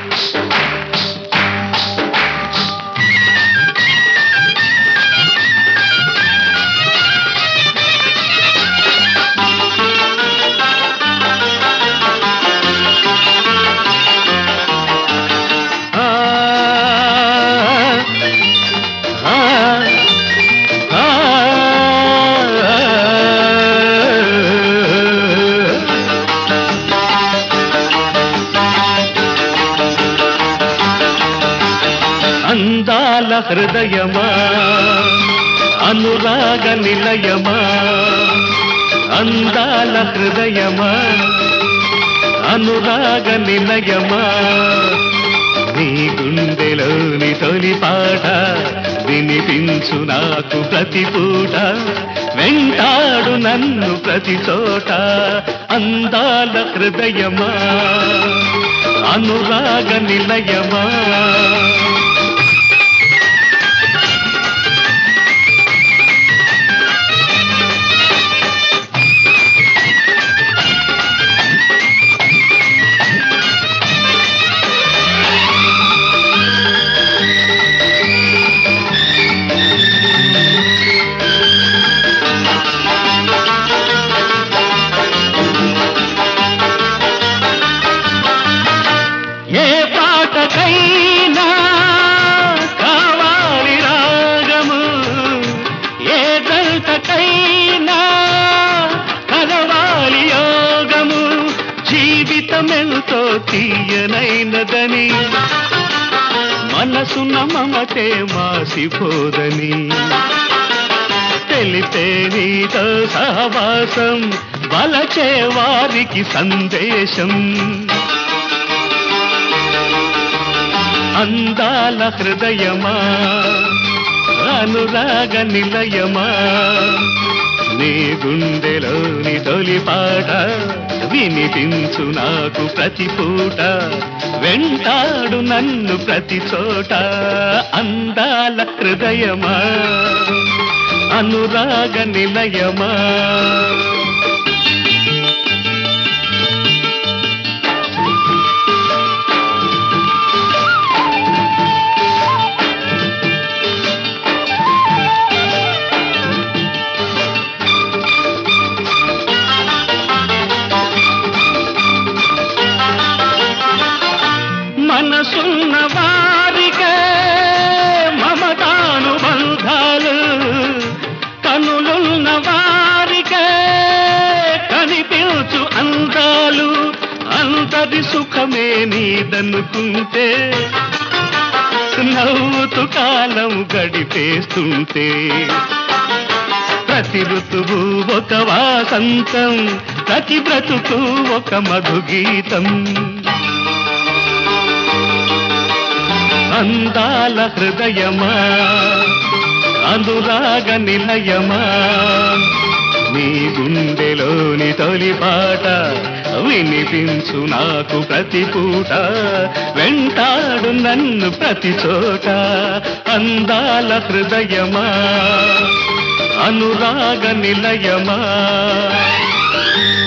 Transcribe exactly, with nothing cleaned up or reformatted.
అందాల హృదయమా అనురాగ నిలయమా అందాల హృదయమా అనురాగ నిలయమా నీ గుండెలోని తొలి పాట వినిపించు నాకు ప్రతి పూట వెంటాడు నన్ను ప్రతి చోట అందాల హృదయమా అనురాగ నిలయమా ఏ పాటకైనా కావాలి రాగము ఏ జంటకైనా కలవాలి యోగము జీవితమెంతో తీయనైనదని మనసున మమతే మాసిపోదని తెలిపే నీతో సహవాసం వలచే వారికి సందేశం అందాల హృదయమా అనురాగ నిలయమా నీ గుండెలోని తొలి పాట వినిపించు నాకు ప్రతి పూట వెంటాడు నన్ను ప్రతి చోట అందాల హృదయమా అనురాగ నిలయమా మనసున్న వారికే మమతాను బంధాలు కనులున్న వారికే కనిపించు అందాలు అంతది సుఖమే నీదనుకుంటే నవ్వుతూ కాలం గడిపేస్తుంటే ప్రతి ఋతువు ఒక వాసంతం ప్రతి బ్రతుకు ఒక మధుగీతం అందాల హృదయమా అనురాగ నిలయమా నీ గుండెలోని తొలి పాట వినిపించు నాకు ప్రతి పూట వెంటాడు నన్ను ప్రతి చోట అందాల హృదయమా అనురాగ నిలయమా